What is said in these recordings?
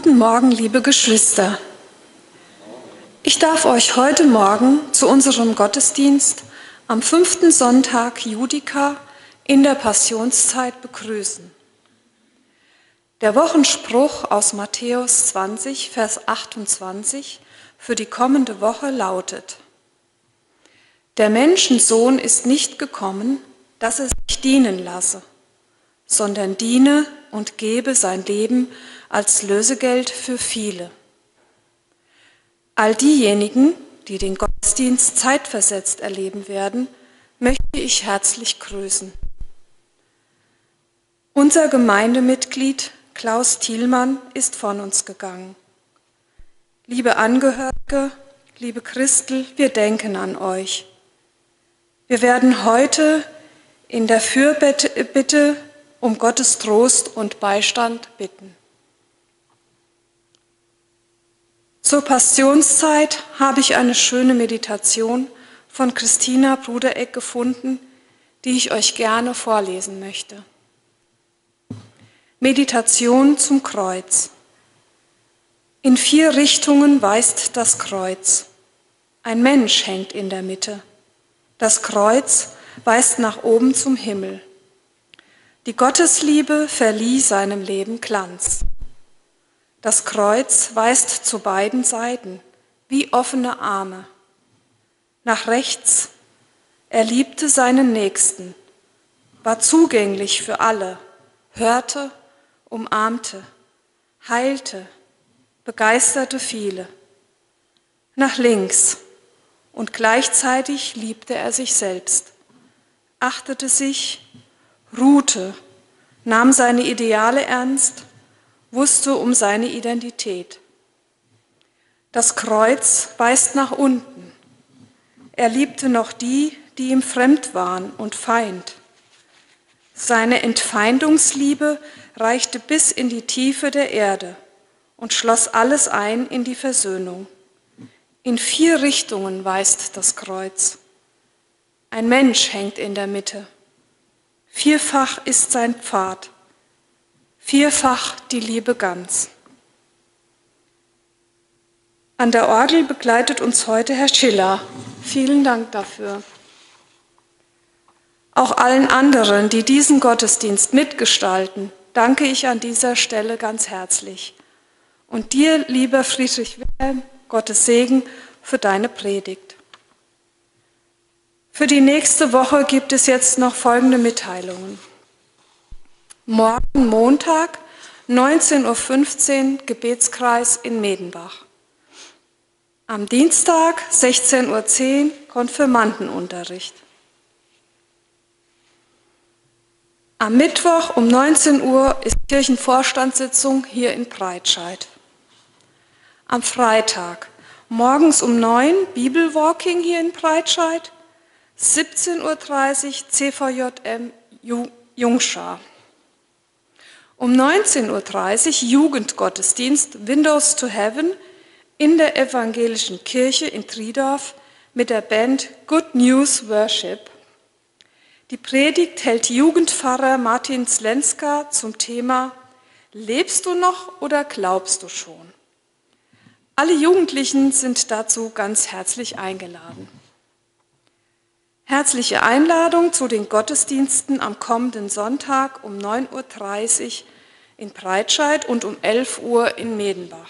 Guten Morgen, liebe Geschwister. Ich darf euch heute Morgen zu unserem Gottesdienst am 5. Sonntag Judica in der Passionszeit begrüßen. Der Wochenspruch aus Matthäus 20, Vers 28 für die kommende Woche lautet: Der Menschensohn ist nicht gekommen, dass er sich dienen lasse, sondern diene und gebe sein Leben als Lösegeld für viele. All diejenigen, die den Gottesdienst zeitversetzt erleben werden, möchte ich herzlich grüßen. Unser Gemeindemitglied Klaus Thielmann ist von uns gegangen. Liebe Angehörige, liebe Christel, wir denken an euch. Wir werden heute in der Fürbitte um Gottes Trost und Beistand bitten. Zur Passionszeit habe ich eine schöne Meditation von Christina Brudereck gefunden, die ich euch gerne vorlesen möchte. Meditation zum Kreuz. In 4 Richtungen weist das Kreuz. Ein Mensch hängt in der Mitte. Das Kreuz weist nach oben zum Himmel. Die Gottesliebe verlieh seinem Leben Glanz. Das Kreuz weist zu beiden Seiten wie offene Arme. Nach rechts, er liebte seinen Nächsten, war zugänglich für alle, hörte, umarmte, heilte, begeisterte viele. Nach links, und gleichzeitig liebte er sich selbst, achtete sich, ruhte, nahm seine Ideale ernst, wusste um seine Identität. Das Kreuz weist nach unten. Er liebte noch die, die ihm fremd waren und Feind. Seine Entfeindungsliebe reichte bis in die Tiefe der Erde und schloss alles ein in die Versöhnung. In 4 Richtungen weist das Kreuz. Ein Mensch hängt in der Mitte. Vierfach ist sein Pfad. Vierfach die Liebe ganz. An der Orgel begleitet uns heute Herr Schiller. Vielen Dank dafür. Auch allen anderen, die diesen Gottesdienst mitgestalten, danke ich an dieser Stelle ganz herzlich. Und dir, lieber Friedrich Wilhelm, Gottes Segen für deine Predigt. Für die nächste Woche gibt es jetzt noch folgende Mitteilungen. Morgen Montag, 19:15 Uhr, Gebetskreis in Medenbach. Am Dienstag, 16:10 Uhr, Konfirmandenunterricht. Am Mittwoch um 19 Uhr ist Kirchenvorstandssitzung hier in Breitscheid. Am Freitag, morgens um 9 Uhr, Bibelwalking hier in Breitscheid, 17:30 Uhr, CVJM Jungschar. Um 19:30 Uhr Jugendgottesdienst Windows to Heaven in der Evangelischen Kirche in Triedorf mit der Band Good News Worship. Die Predigt hält Jugendpfarrer Martin Zlenska zum Thema Lebst du noch oder glaubst du schon? Alle Jugendlichen sind dazu ganz herzlich eingeladen. Herzliche Einladung zu den Gottesdiensten am kommenden Sonntag um 9:30 Uhr in Breitscheid und um 11 Uhr in Medenbach.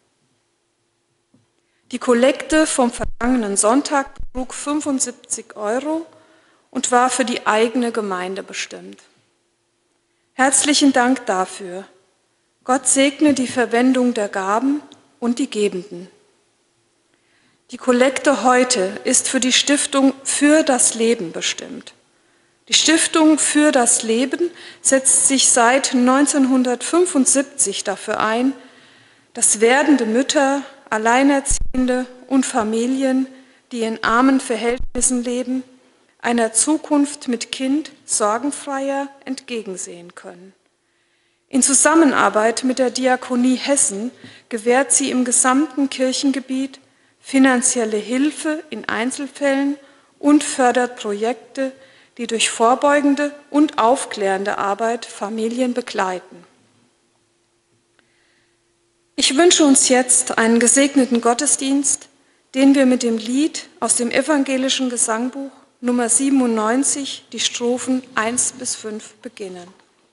Die Kollekte vom vergangenen Sonntag betrug 75 € und war für die eigene Gemeinde bestimmt. Herzlichen Dank dafür. Gott segne die Verwendung der Gaben und die Gebenden. Die Kollekte heute ist für die Stiftung Für das Leben bestimmt. Die Stiftung Für das Leben setzt sich seit 1975 dafür ein, dass werdende Mütter, Alleinerziehende und Familien, die in armen Verhältnissen leben, einer Zukunft mit Kind sorgenfreier entgegensehen können. In Zusammenarbeit mit der Diakonie Hessen gewährt sie im gesamten Kirchengebiet finanzielle Hilfe in Einzelfällen und fördert Projekte, die durch vorbeugende und aufklärende Arbeit Familien begleiten. Ich wünsche uns jetzt einen gesegneten Gottesdienst, den wir mit dem Lied aus dem evangelischen Gesangbuch Nummer 97, die Strophen 1 bis 5 beginnen.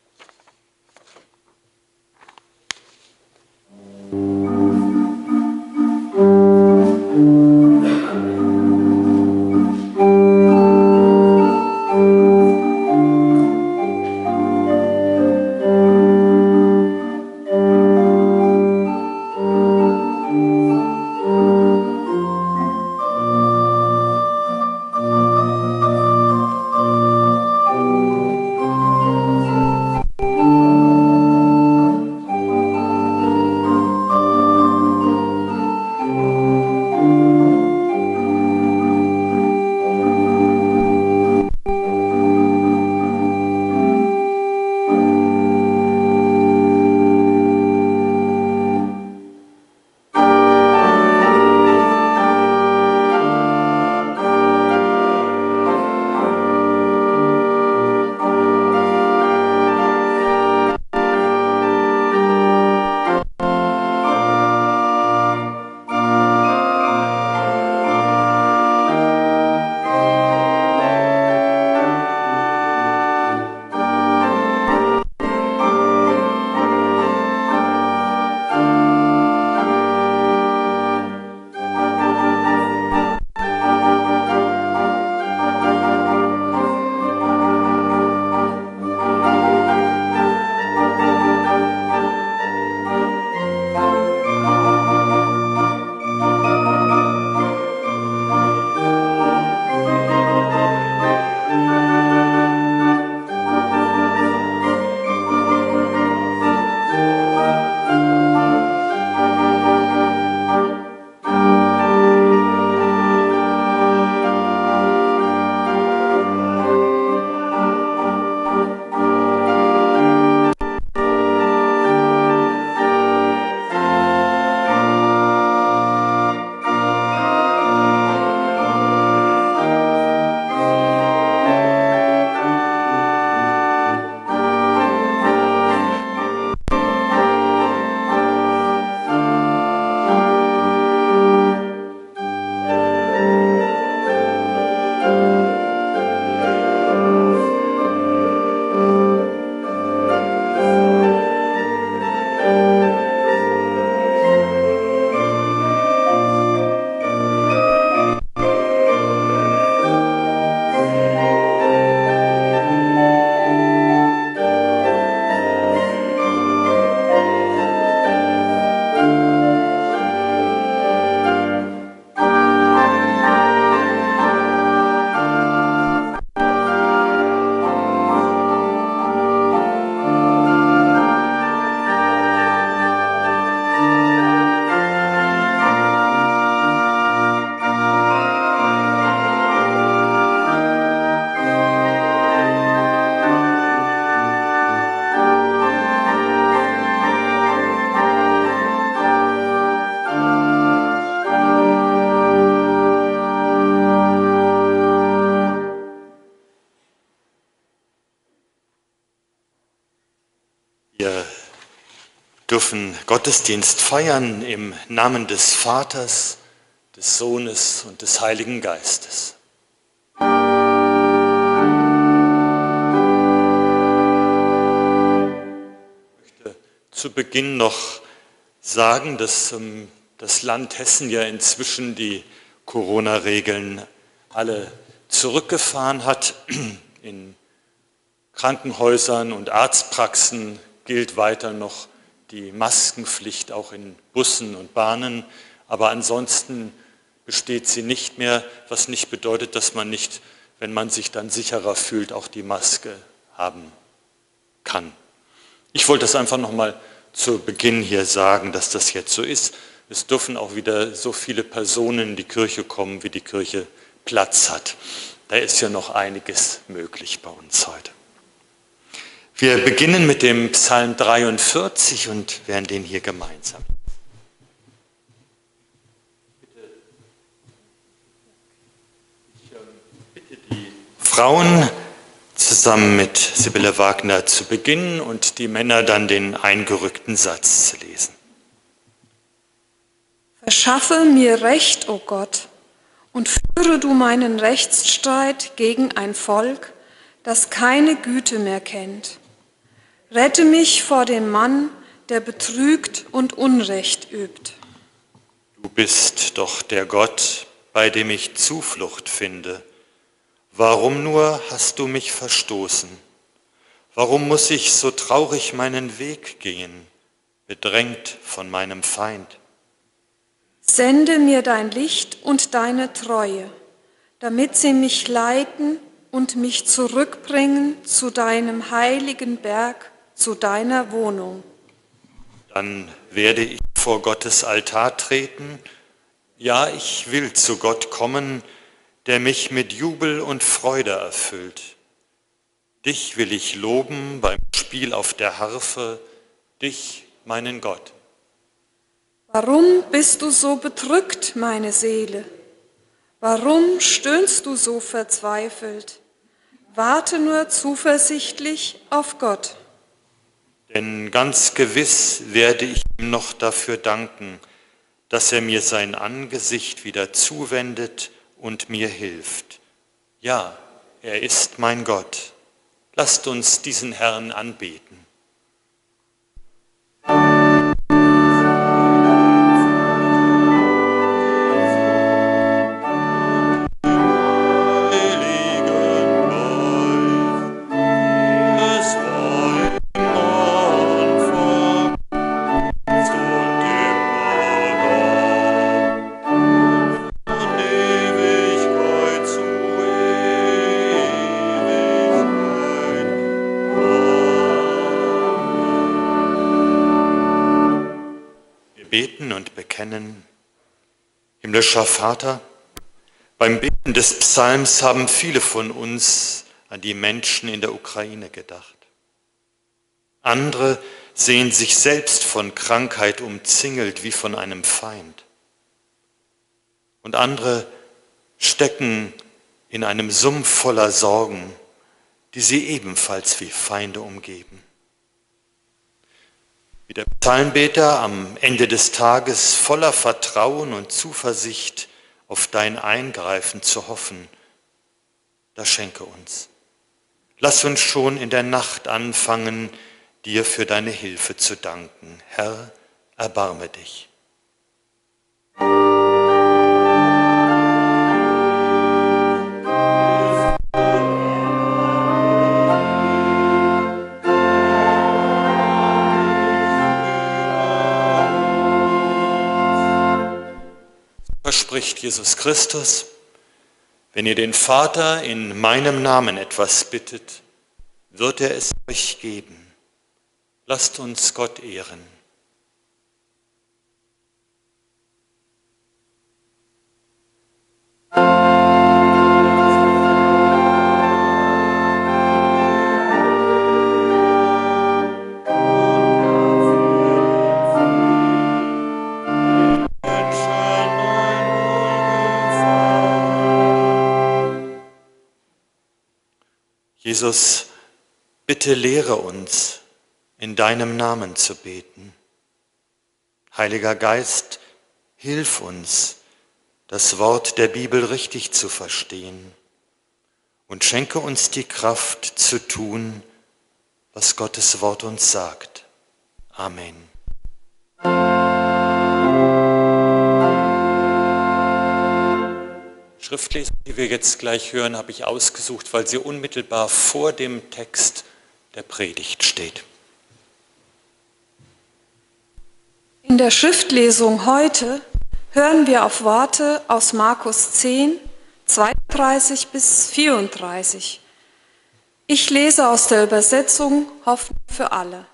Wir dürfen Gottesdienst feiern im Namen des Vaters, des Sohnes und des Heiligen Geistes. Ich möchte zu Beginn noch sagen, dass das Land Hessen ja inzwischen die Corona-Regeln alle zurückgefahren hat. In Krankenhäusern und Arztpraxen gilt weiter noch die Maskenpflicht, auch in Bussen und Bahnen. Aber ansonsten besteht sie nicht mehr, was nicht bedeutet, dass man nicht, wenn man sich dann sicherer fühlt, auch die Maske haben kann. Ich wollte das einfach nochmal zu Beginn hier sagen, dass das jetzt so ist. Es dürfen auch wieder so viele Personen in die Kirche kommen, wie die Kirche Platz hat. Da ist ja noch einiges möglich bei uns heute. Wir beginnen mit dem Psalm 43 und werden den hier gemeinsam. Ich bitte die Frauen zusammen mit Sibylle Wagner zu beginnen und die Männer dann den eingerückten Satz zu lesen. Verschaffe mir Recht, o Gott, und führe du meinen Rechtsstreit gegen ein Volk, das keine Güte mehr kennt. Rette mich vor dem Mann, der betrügt und Unrecht übt. Du bist doch der Gott, bei dem ich Zuflucht finde. Warum nur hast du mich verstoßen? Warum muss ich so traurig meinen Weg gehen, bedrängt von meinem Feind? Sende mir dein Licht und deine Treue, damit sie mich leiten und mich zurückbringen zu deinem heiligen Berg, zu deiner Wohnung. Dann werde ich vor Gottes Altar treten. Ja, ich will zu Gott kommen, der mich mit Jubel und Freude erfüllt. Dich will ich loben beim Spiel auf der Harfe, dich, meinen Gott. Warum bist du so bedrückt, meine Seele? Warum stöhnst du so verzweifelt? Warte nur zuversichtlich auf Gott. Denn ganz gewiss werde ich ihm noch dafür danken, dass er mir sein Angesicht wieder zuwendet und mir hilft. Ja, er ist mein Gott. Lasst uns diesen Herrn anbeten. Beten und bekennen. Himmlischer Vater, beim Beten des Psalms haben viele von uns an die Menschen in der Ukraine gedacht. Andere sehen sich selbst von Krankheit umzingelt wie von einem Feind. Und andere stecken in einem Sumpf voller Sorgen, die sie ebenfalls wie Feinde umgeben. Wie der Psalmbeter am Ende des Tages voller Vertrauen und Zuversicht auf dein Eingreifen zu hoffen, das schenke uns. Lass uns schon in der Nacht anfangen, dir für deine Hilfe zu danken. Herr, erbarme dich. Spricht Jesus Christus, wenn ihr den Vater in meinem Namen etwas bittet, wird er es euch geben. Lasst uns Gott ehren. Jesus, bitte lehre uns, in deinem Namen zu beten. Heiliger Geist, hilf uns, das Wort der Bibel richtig zu verstehen und schenke uns die Kraft zu tun, was Gottes Wort uns sagt. Amen. Schriftlesung, die wir jetzt gleich hören, habe ich ausgesucht, weil sie unmittelbar vor dem Text der Predigt steht. In der Schriftlesung heute hören wir auf Worte aus Markus 10, 32 bis 34. Ich lese aus der Übersetzung Hoffnung für alle.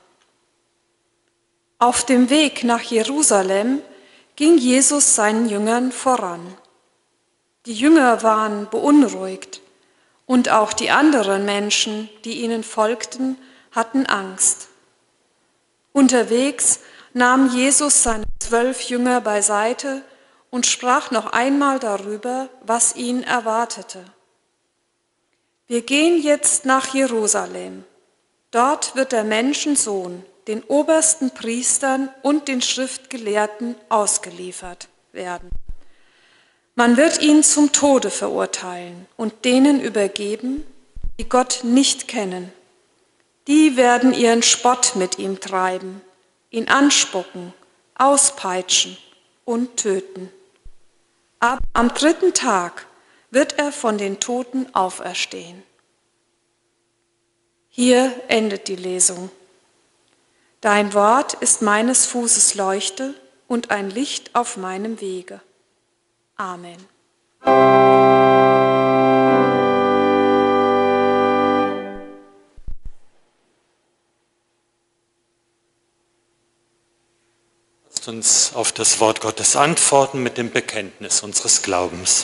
Auf dem Weg nach Jerusalem ging Jesus seinen Jüngern voran. Die Jünger waren beunruhigt und auch die anderen Menschen, die ihnen folgten, hatten Angst. Unterwegs nahm Jesus seine 12 Jünger beiseite und sprach noch einmal darüber, was ihn erwartete. Wir gehen jetzt nach Jerusalem. Dort wird der Menschensohn den obersten Priestern und den Schriftgelehrten ausgeliefert. werden. Man wird ihn zum Tode verurteilen und denen übergeben, die Gott nicht kennen. Die werden ihren Spott mit ihm treiben, ihn anspucken, auspeitschen und töten. Aber am 3. Tag wird er von den Toten auferstehen. Hier endet die Lesung. Dein Wort ist meines Fußes Leuchte und ein Licht auf meinem Wege. Amen. Lasst uns auf das Wort Gottes antworten mit dem Bekenntnis unseres Glaubens.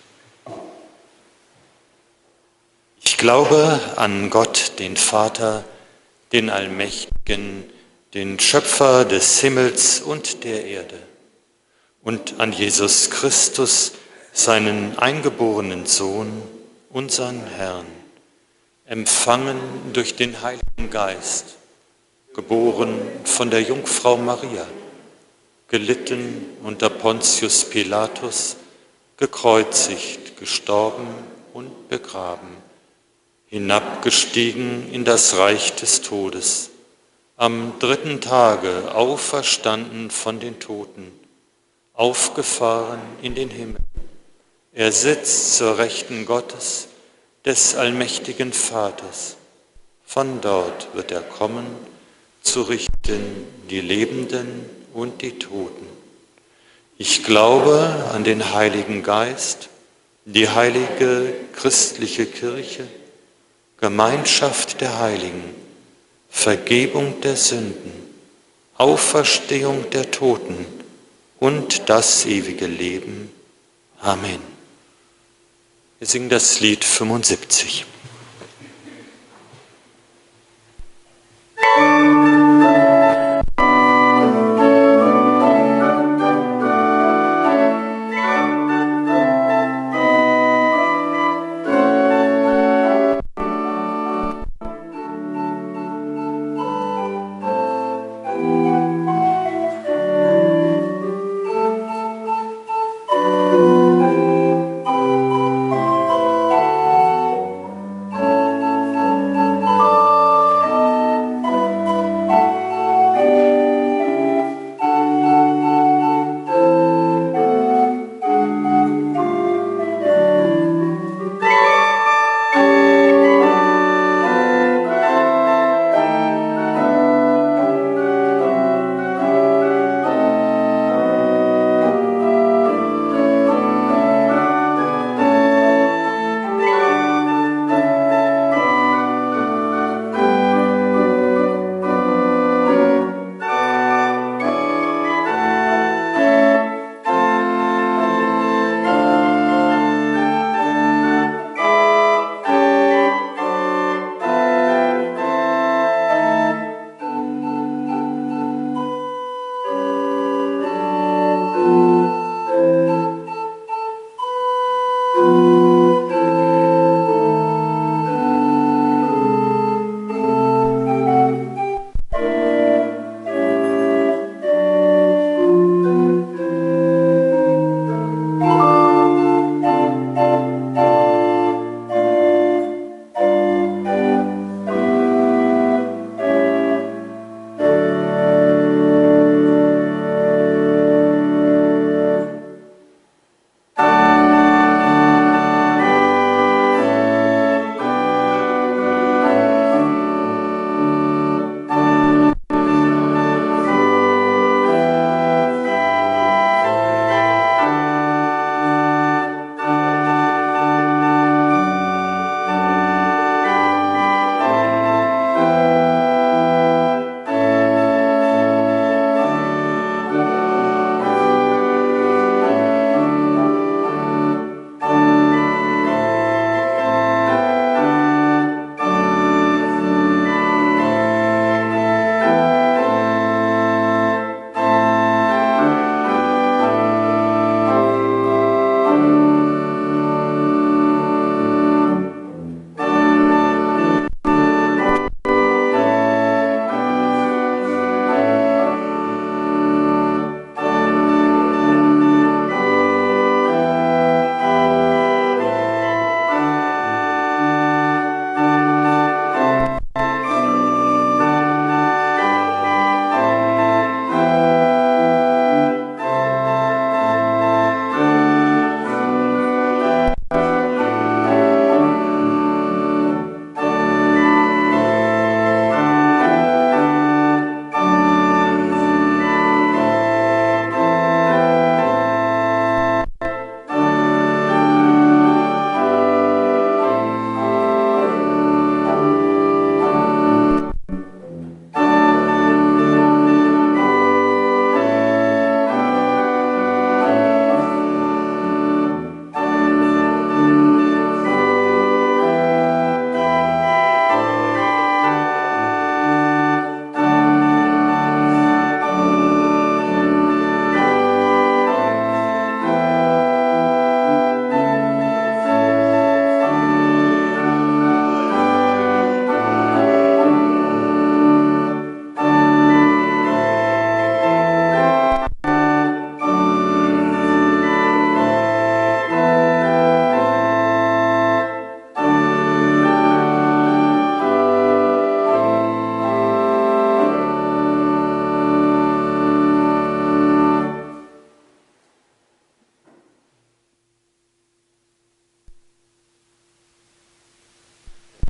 Ich glaube an Gott, den Vater, den Allmächtigen, den Schöpfer des Himmels und der Erde, und an Jesus Christus, seinen eingeborenen Sohn, unseren Herrn, empfangen durch den Heiligen Geist, geboren von der Jungfrau Maria, gelitten unter Pontius Pilatus, gekreuzigt, gestorben und begraben, hinabgestiegen in das Reich des Todes, am 3. Tage auferstanden von den Toten, aufgefahren in den Himmel. Er sitzt zur Rechten Gottes, des allmächtigen Vaters. Von dort wird er kommen, zu richten die Lebenden und die Toten. Ich glaube an den Heiligen Geist, die heilige christliche Kirche, Gemeinschaft der Heiligen, Vergebung der Sünden, Auferstehung der Toten und das ewige Leben. Amen. Wir singen das Lied 75.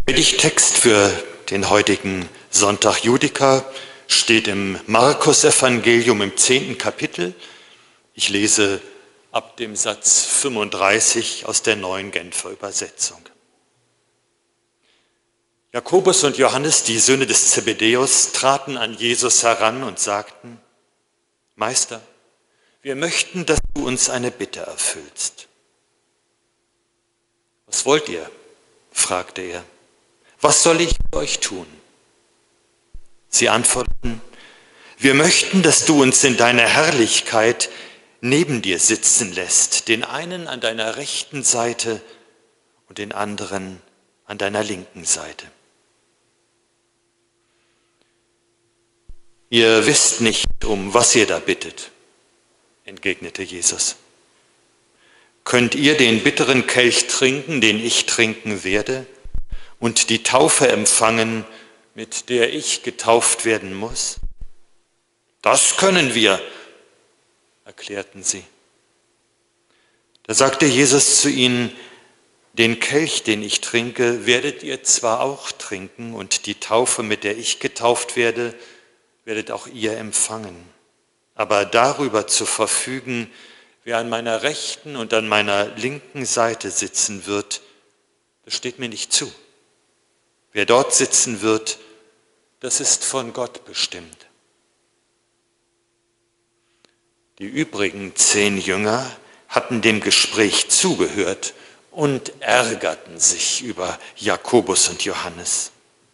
Predigttext für den heutigen Sonntag Judica steht im Markus-Evangelium im 10. Kapitel. Ich lese ab dem Satz 35 aus der Neuen Genfer Übersetzung. Jakobus und Johannes, die Söhne des Zebedäus, traten an Jesus heran und sagten: Meister, wir möchten, dass du uns eine Bitte erfüllst. Was wollt ihr? Fragte er. Was soll ich für euch tun? Sie antworteten: Wir möchten, dass du uns in deiner Herrlichkeit neben dir sitzen lässt, den einen an deiner rechten Seite und den anderen an deiner linken Seite. Ihr wisst nicht, um was ihr da bittet, entgegnete Jesus. Könnt ihr den bitteren Kelch trinken, den ich trinken werde, und die Taufe empfangen, mit der ich getauft werden muss? Das können wir, erklärten sie. Da sagte Jesus zu ihnen: Den Kelch, den ich trinke, werdet ihr zwar auch trinken, und die Taufe, mit der ich getauft werde, werdet auch ihr empfangen. Aber darüber zu verfügen, wer an meiner rechten und an meiner linken Seite sitzen wird, das steht mir nicht zu. Wer dort sitzen wird, das ist von Gott bestimmt. Die übrigen 10 Jünger hatten dem Gespräch zugehört und ärgerten sich über Jakobus und Johannes.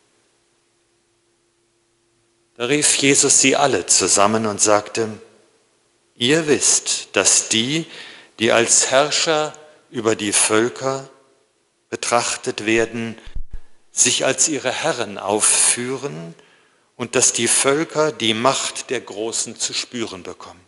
Da rief Jesus sie alle zusammen und sagte: Ihr wisst, dass die als Herrscher über die Völker betrachtet werden, sich als ihre Herren aufführen und dass die Völker die Macht der Großen zu spüren bekommen.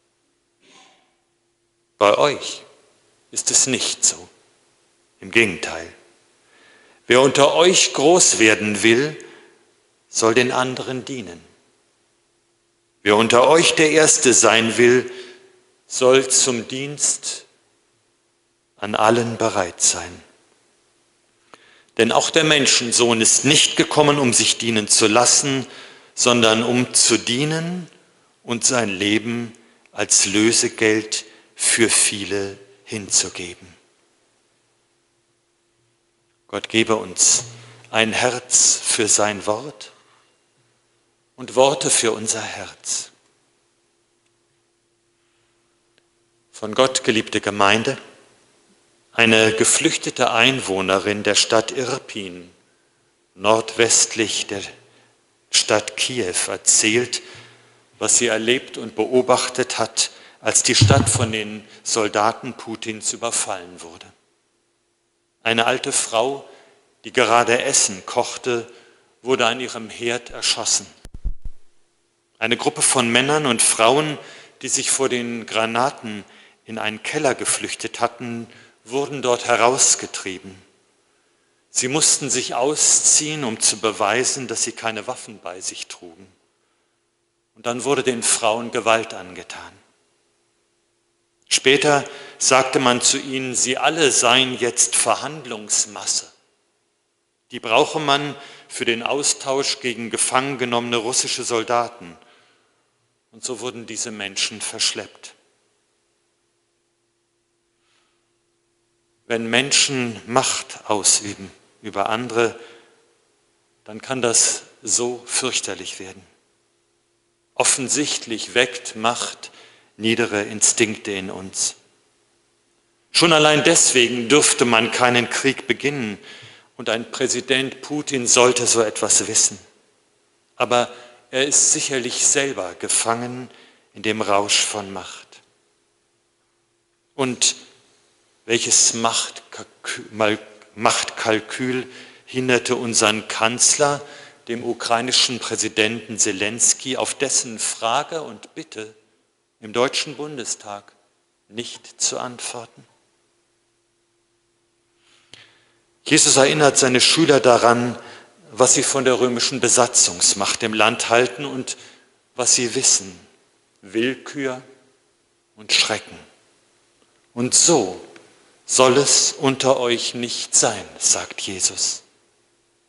Bei euch ist es nicht so. Im Gegenteil. Wer unter euch groß werden will, soll den anderen dienen. Wer unter euch der Erste sein will, soll zum Dienst an allen bereit sein. Denn auch der Menschensohn ist nicht gekommen, um sich dienen zu lassen, sondern um zu dienen und sein Leben als Lösegeld für viele hinzugeben. Gott gebe uns ein Herz für sein Wort und Worte für unser Herz. Von Gott geliebte Gemeinde, eine geflüchtete Einwohnerin der Stadt Irpin, nordwestlich der Stadt Kiew, erzählt, was sie erlebt und beobachtet hat, als die Stadt von den Soldaten Putins überfallen wurde. Eine alte Frau, die gerade Essen kochte, wurde an ihrem Herd erschossen. Eine Gruppe von Männern und Frauen, die sich vor den Granaten in einen Keller geflüchtet hatten, wurden dort herausgetrieben. Sie mussten sich ausziehen, um zu beweisen, dass sie keine Waffen bei sich trugen. Und dann wurde den Frauen Gewalt angetan. Später sagte man zu ihnen, sie alle seien jetzt Verhandlungsmasse. Die brauche man für den Austausch gegen gefangen genommene russische Soldaten. Und so wurden diese Menschen verschleppt. Wenn Menschen Macht ausüben über andere, dann kann das so fürchterlich werden. Offensichtlich weckt Macht niedere Instinkte in uns. Schon allein deswegen dürfte man keinen Krieg beginnen und ein Präsident Putin sollte so etwas wissen. Aber er ist sicherlich selber gefangen in dem Rausch von Macht. Und welches Machtkalkül hinderte unseren Kanzler, dem ukrainischen Präsidenten Zelensky, auf dessen Frage und Bitte im Deutschen Bundestag nicht zu antworten? Jesus erinnert seine Schüler daran, was sie von der römischen Besatzungsmacht im Land halten und was sie wissen: Willkür und Schrecken. Und so soll es unter euch nicht sein, sagt Jesus.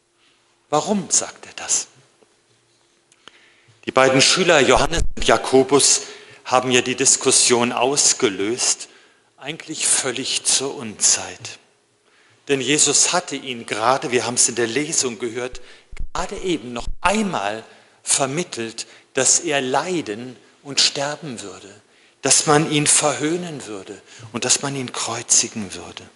Warum sagt er das? Die beiden Schüler Johannes und Jakobus haben ja die Diskussion ausgelöst, eigentlich völlig zur Unzeit. Denn Jesus hatte ihn gerade, wir haben es in der Lesung gehört, gerade eben noch einmal vermittelt, dass er leiden und sterben würde, dass man ihn verhöhnen würde und dass man ihn kreuzigen würde.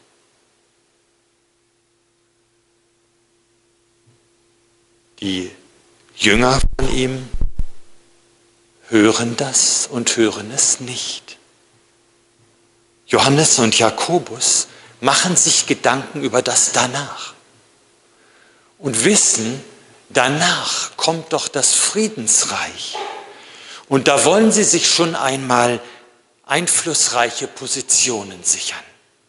Die Jünger von ihm hören das und hören es nicht. Johannes und Jakobus machen sich Gedanken über das Danach und wissen, danach kommt doch das Friedensreich. Und da wollen sie sich schon einmal einflussreiche Positionen sichern.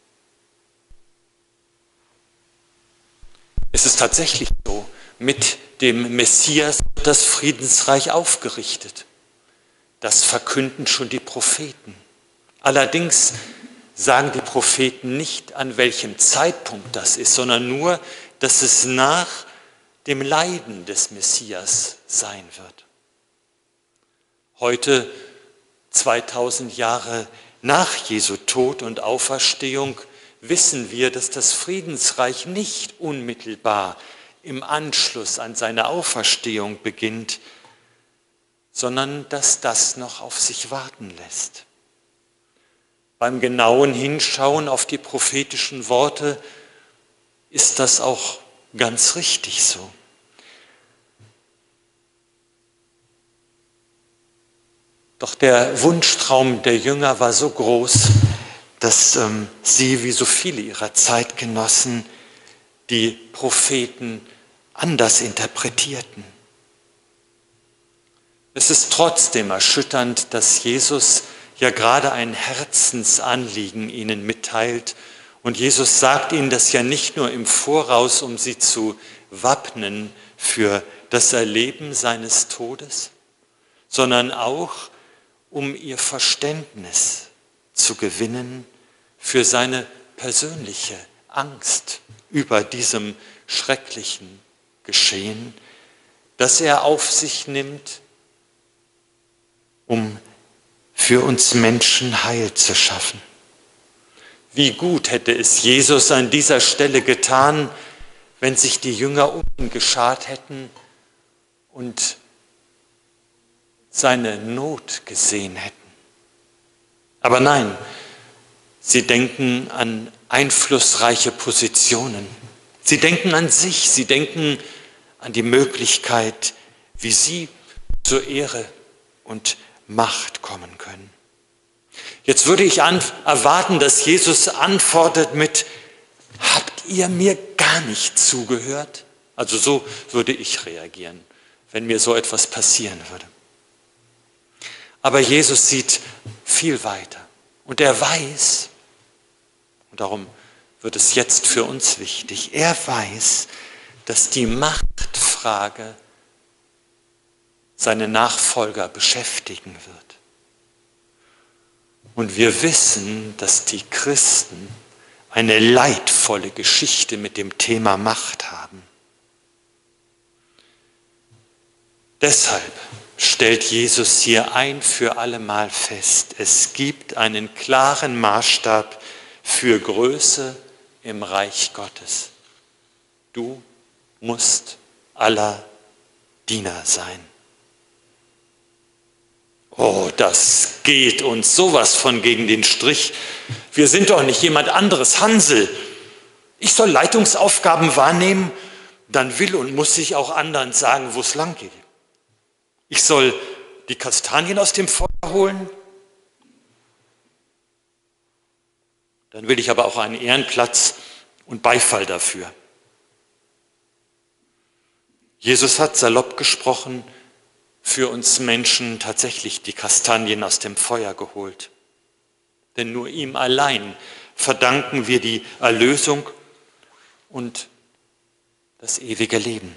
Es ist tatsächlich so, mit dem Messias wird das Friedensreich aufgerichtet. Das verkünden schon die Propheten. Allerdings sagen die Propheten nicht, an welchem Zeitpunkt das ist, sondern nur, dass es nach dem Leiden des Messias sein wird. Heute, 2000 Jahre nach Jesu Tod und Auferstehung, wissen wir, dass das Friedensreich nicht unmittelbar im Anschluss an seine Auferstehung beginnt, sondern dass das noch auf sich warten lässt. Beim genauen Hinschauen auf die prophetischen Worte ist das auch ganz richtig so. Doch der Wunschtraum der Jünger war so groß, dass sie, wie so viele ihrer Zeitgenossen, die Propheten anders interpretierten. Es ist trotzdem erschütternd, dass Jesus ja gerade ein Herzensanliegen ihnen mitteilt. Und Jesus sagt ihnen das ja nicht nur im Voraus, um sie zu wappnen für das Erleben seines Todes, sondern auch, um ihr Verständnis zu gewinnen für seine persönliche Angst über diesem schrecklichen Geschehen, das er auf sich nimmt, um für uns Menschen Heil zu schaffen. Wie gut hätte es Jesus an dieser Stelle getan, wenn sich die Jünger um ihn geschart hätten und seine Not gesehen hätten. Aber nein, sie denken an einflussreiche Positionen. Sie denken an sich, sie denken an die Möglichkeit, wie sie zur Ehre und Macht kommen können. Jetzt würde ich erwarten, dass Jesus antwortet mit: Habt ihr mir gar nicht zugehört? Also so würde ich reagieren, wenn mir so etwas passieren würde. Aber Jesus sieht viel weiter und er weiß, und darum wird es jetzt für uns wichtig, er weiß, dass die Machtfrage seine Nachfolger beschäftigen wird. Und wir wissen, dass die Christen eine leidvolle Geschichte mit dem Thema Macht haben. Deshalb stellt Jesus hier ein für allemal fest, es gibt einen klaren Maßstab für Größe im Reich Gottes. Du musst aller Diener sein. Oh, das geht uns sowas von gegen den Strich. Wir sind doch nicht jemand anderes, Hansel. Ich soll Leitungsaufgaben wahrnehmen, dann will und muss ich auch anderen sagen, wo es lang geht. Ich soll die Kastanien aus dem Feuer holen, dann will ich aber auch einen Ehrenplatz und Beifall dafür. Jesus hat salopp gesprochen für uns Menschen tatsächlich die Kastanien aus dem Feuer geholt. Denn nur ihm allein verdanken wir die Erlösung und das ewige Leben.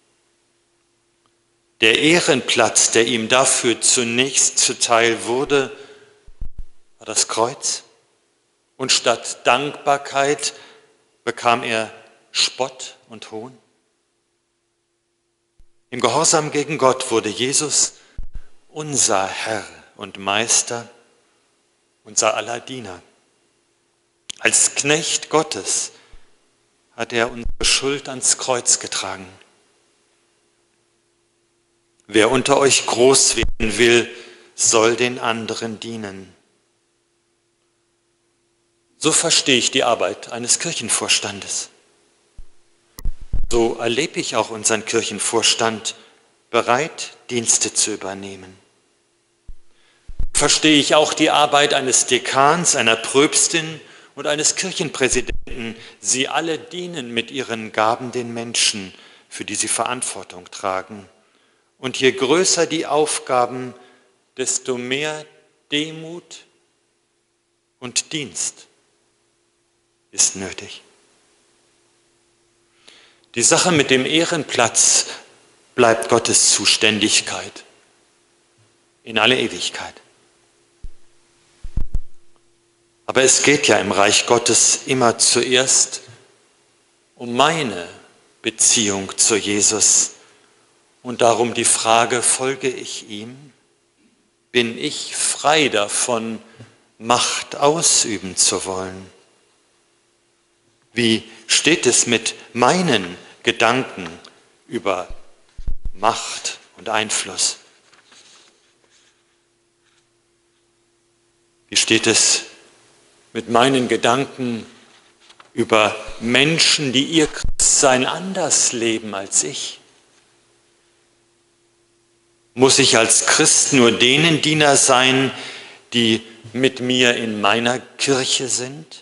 Der Ehrenplatz, der ihm dafür zunächst zuteil wurde, war das Kreuz. Und statt Dankbarkeit bekam er Spott und Hohn. Im Gehorsam gegen Gott wurde Jesus unser Herr und Meister, unser aller Diener. Als Knecht Gottes hat er unsere Schuld ans Kreuz getragen. Wer unter euch groß werden will, soll den anderen dienen. So verstehe ich die Arbeit eines Kirchenvorstandes. So erlebe ich auch unseren Kirchenvorstand, bereit, Dienste zu übernehmen. Verstehe ich auch die Arbeit eines Dekans, einer Pröpstin und eines Kirchenpräsidenten. Sie alle dienen mit ihren Gaben den Menschen, für die sie Verantwortung tragen. Und je größer die Aufgaben, desto mehr Demut und Dienst ist nötig. Die Sache mit dem Ehrenplatz bleibt Gottes Zuständigkeit in alle Ewigkeit. Aber es geht ja im Reich Gottes immer zuerst um meine Beziehung zu Jesus und darum die Frage, folge ich ihm? Bin ich frei davon, Macht ausüben zu wollen? Wie steht es mit meinen Gedanken über Macht und Einfluss? Wie steht es mit meinen Gedanken über Menschen, die ihr Christsein anders leben als ich? Muss ich als Christ nur denen Diener sein, die mit mir in meiner Kirche sind?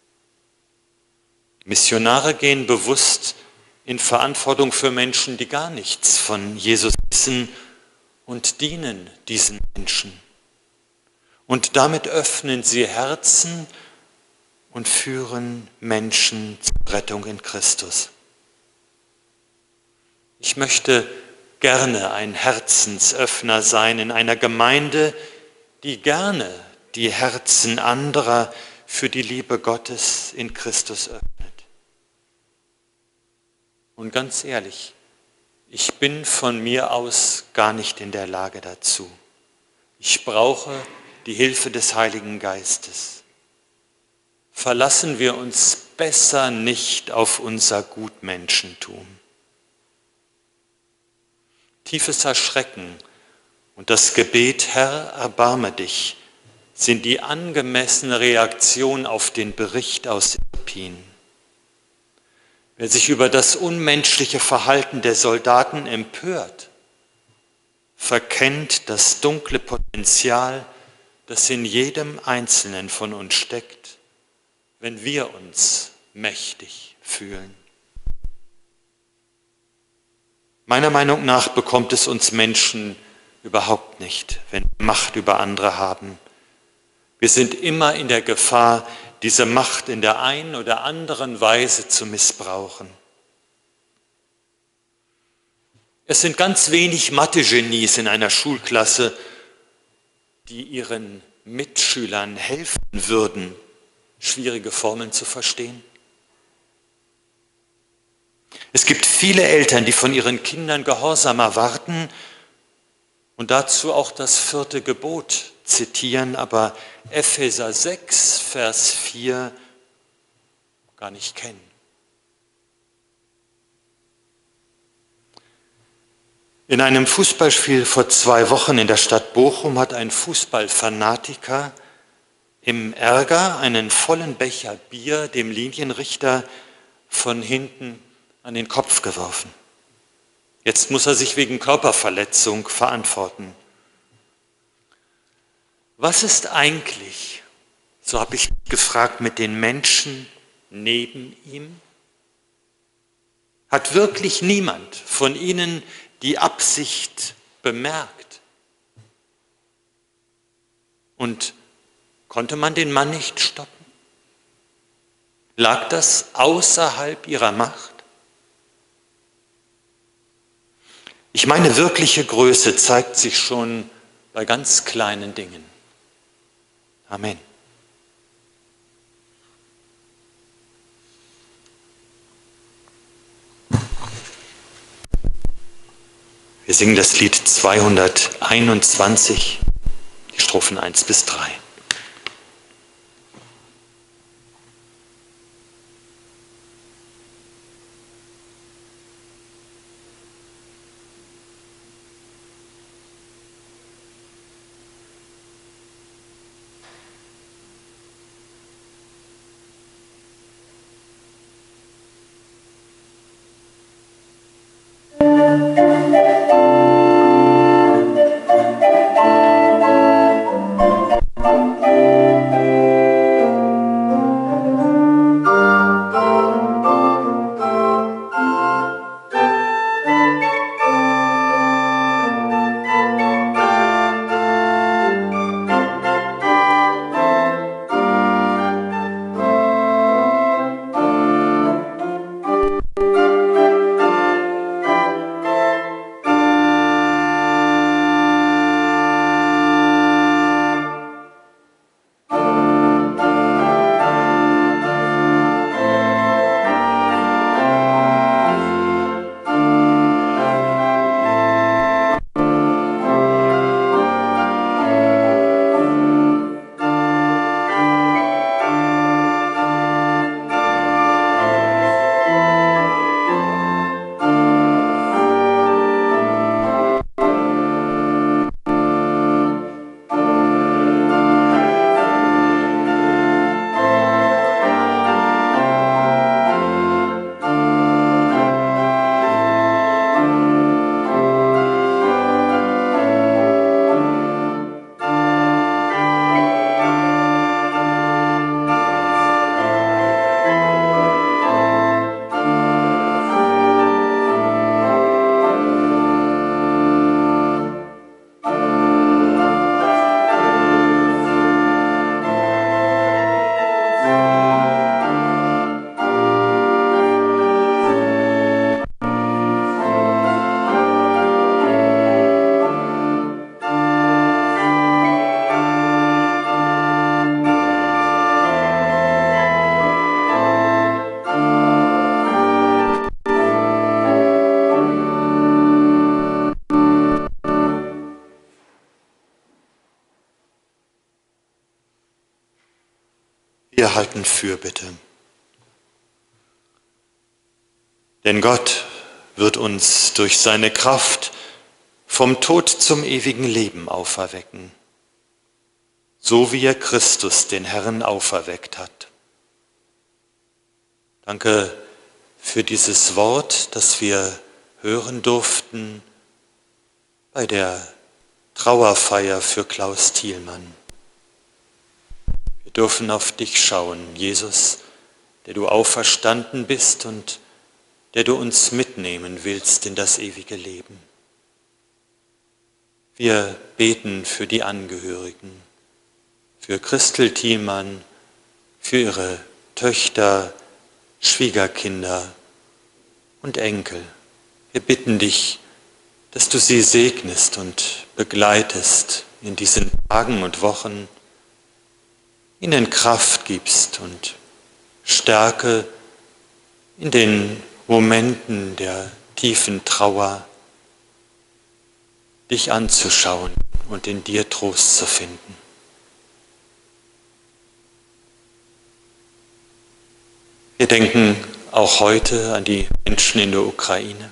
Missionare gehen bewusst in Verantwortung für Menschen, die gar nichts von Jesus wissen und dienen diesen Menschen. Und damit öffnen sie Herzen und führen Menschen zur Rettung in Christus. Ich möchte gerne ein Herzensöffner sein in einer Gemeinde, die gerne die Herzen anderer für die Liebe Gottes in Christus öffnet. Und ganz ehrlich, ich bin von mir aus gar nicht in der Lage dazu. Ich brauche die Hilfe des Heiligen Geistes. Verlassen wir uns besser nicht auf unser Gutmenschentum. Tiefes Erschrecken und das Gebet, Herr, erbarme dich, sind die angemessene Reaktion auf den Bericht aus Irpin. Wer sich über das unmenschliche Verhalten der Soldaten empört, verkennt das dunkle Potenzial, das in jedem Einzelnen von uns steckt, wenn wir uns mächtig fühlen. Meiner Meinung nach bekommt es uns Menschen überhaupt nicht, wenn wir Macht über andere haben. Wir sind immer in der Gefahr, diese Macht in der einen oder anderen Weise zu missbrauchen. Es sind ganz wenig Mathe-Genies in einer Schulklasse, die ihren Mitschülern helfen würden, schwierige Formeln zu verstehen. Es gibt viele Eltern, die von ihren Kindern Gehorsam erwarten und dazu auch das 4. Gebot zitieren, aber Epheser 6, Vers 4 gar nicht kennen. In einem Fußballspiel vor 2 Wochen in der Stadt Bochum hat ein Fußballfanatiker im Ärger einen vollen Becher Bier dem Linienrichter von hinten an den Kopf geworfen. Jetzt muss er sich wegen Körperverletzung verantworten. Was ist eigentlich, so habe ich gefragt, mit den Menschen neben ihm? Hat wirklich niemand von ihnen die Absicht bemerkt? Und konnte man den Mann nicht stoppen? Lag das außerhalb ihrer Macht? Ich meine, wirkliche Größe zeigt sich schon bei ganz kleinen Dingen. Amen. Wir singen das Lied 221, die Strophen 1 bis 3. Wir halten Fürbitte. Denn Gott wird uns durch seine Kraft vom Tod zum ewigen Leben auferwecken, so wie er Christus, den Herrn, auferweckt hat. Danke für dieses Wort, das wir hören durften bei der Trauerfeier für Klaus Thielmann. Wir dürfen auf dich schauen, Jesus, der du auferstanden bist und der du uns mitnehmen willst in das ewige Leben. Wir beten für die Angehörigen, für Christel Thielmann, für ihre Töchter, Schwiegerkinder und Enkel. Wir bitten dich, dass du sie segnest und begleitest in diesen Tagen und Wochen, ihnen Kraft gibst und Stärke in den Momenten der tiefen Trauer, dich anzuschauen und in dir Trost zu finden. Wir denken auch heute an die Menschen in der Ukraine.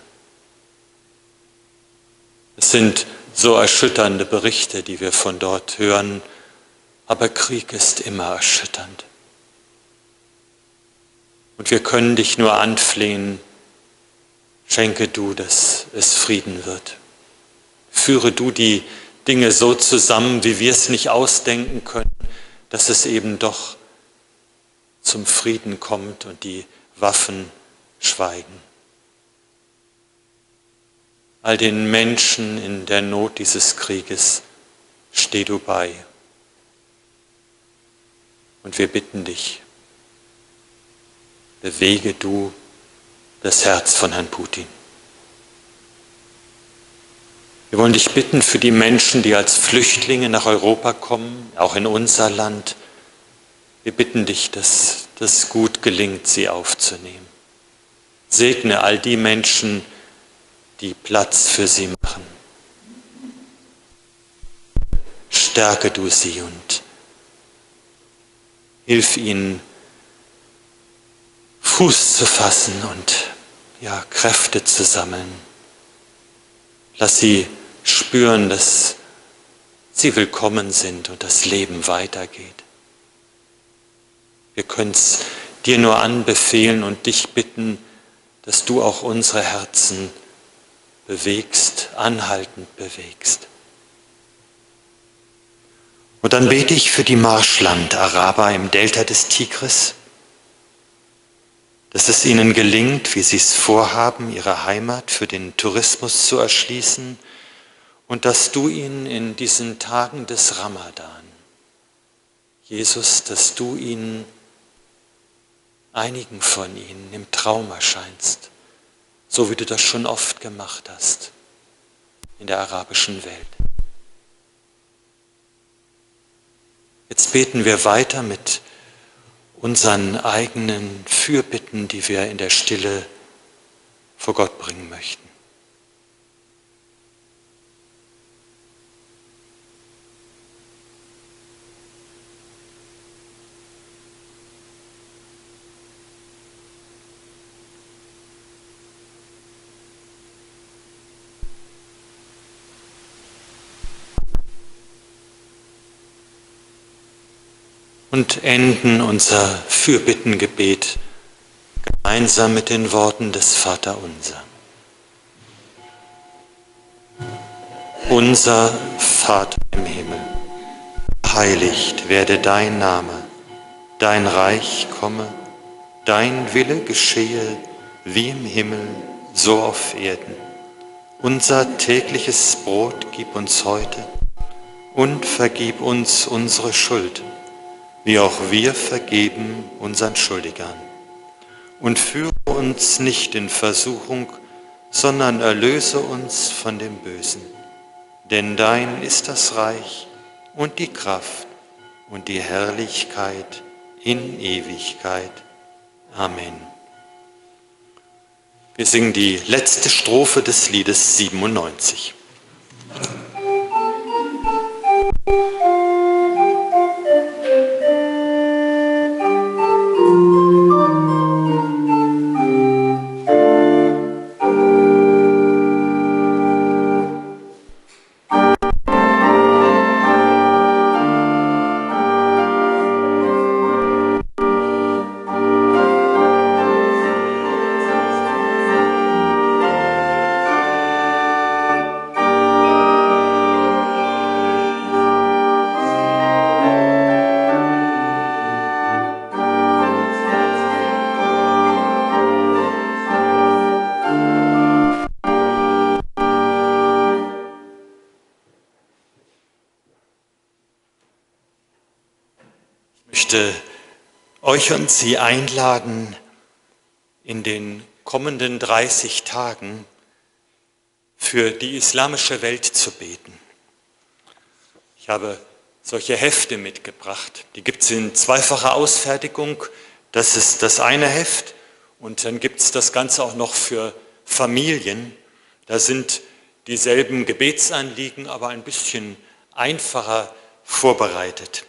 Es sind so erschütternde Berichte, die wir von dort hören, aber Krieg ist immer erschütternd. Und wir können dich nur anflehen, schenke du, dass es Frieden wird. Führe du die Dinge so zusammen, wie wir es nicht ausdenken können, dass es eben doch zum Frieden kommt und die Waffen schweigen. All den Menschen in der Not dieses Krieges steh du bei. Und wir bitten dich, bewege du das Herz von Herrn Putin. Wir wollen dich bitten für die Menschen, die als Flüchtlinge nach Europa kommen, auch in unser Land. Wir bitten dich, dass das gut gelingt, sie aufzunehmen. Segne all die Menschen, die Platz für sie machen. Stärke du sie und hilf ihnen, Fuß zu fassen und Kräfte zu sammeln. Lass sie spüren, dass sie willkommen sind und das Leben weitergeht. Wir können es dir nur anbefehlen und dich bitten, dass du auch unsere Herzen bewegst, anhaltend bewegst. Und dann bete ich für die Marschland-Araber im Delta des Tigris, dass es ihnen gelingt, wie sie es vorhaben, ihre Heimat für den Tourismus zu erschließen und dass du ihnen in diesen Tagen des Ramadan, Jesus, dass du ihnen, einigen von ihnen im Traum erscheinst, so wie du das schon oft gemacht hast in der arabischen Welt. Jetzt beten wir weiter mit unseren eigenen Fürbitten, die wir in der Stille vor Gott bringen möchten. Und enden unser Fürbittengebet gemeinsam mit den Worten des Vaterunser. Unser Vater im Himmel, geheiligt werde dein Name, dein Reich komme, dein Wille geschehe wie im Himmel, so auf Erden. Unser tägliches Brot gib uns heute und vergib uns unsere Schuld, wie auch wir vergeben unseren Schuldigern. Und führe uns nicht in Versuchung, sondern erlöse uns von dem Bösen. Denn dein ist das Reich und die Kraft und die Herrlichkeit in Ewigkeit. Amen. Wir singen die letzte Strophe des Liedes 97. Euch und Sie einladen, in den kommenden 30 Tagen für die islamische Welt zu beten. Ich habe solche Hefte mitgebracht. Die gibt es in zweifacher Ausfertigung. Das ist das eine Heft und dann gibt es das Ganze auch noch für Familien. Da sind dieselben Gebetsanliegen, aber ein bisschen einfacher vorbereitet.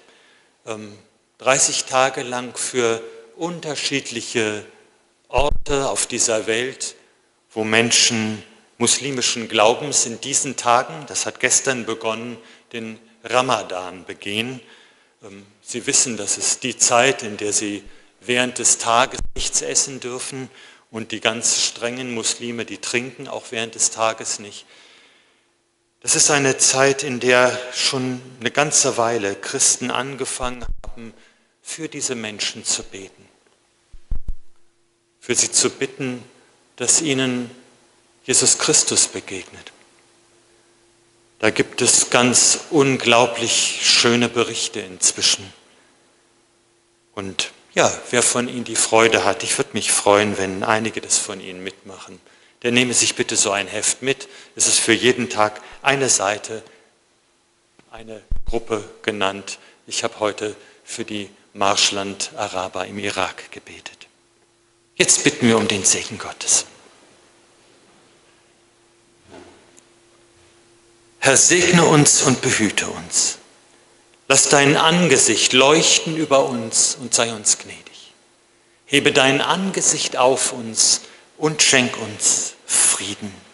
30 Tage lang für unterschiedliche Orte auf dieser Welt, wo Menschen muslimischen Glaubens in diesen Tagen, das hat gestern begonnen, den Ramadan begehen. Sie wissen, das ist die Zeit, in der sie während des Tages nichts essen dürfen und die ganz strengen Muslime, die trinken auch während des Tages nicht. Das ist eine Zeit, in der schon eine ganze Weile Christen angefangen haben, für diese Menschen zu beten. Für sie zu bitten, dass ihnen Jesus Christus begegnet. Da gibt es ganz unglaublich schöne Berichte inzwischen. Und wer von Ihnen die Freude hat, ich würde mich freuen, wenn einige das von Ihnen mitmachen. Der nehme sich bitte so ein Heft mit. Es ist für jeden Tag eine Seite, eine Gruppe genannt. Ich habe heute für die Marschland-Araber im Irak gebetet. Jetzt bitten wir um den Segen Gottes. Herr, segne uns und behüte uns. Lass dein Angesicht leuchten über uns und sei uns gnädig. Hebe dein Angesicht auf uns und schenk uns Frieden.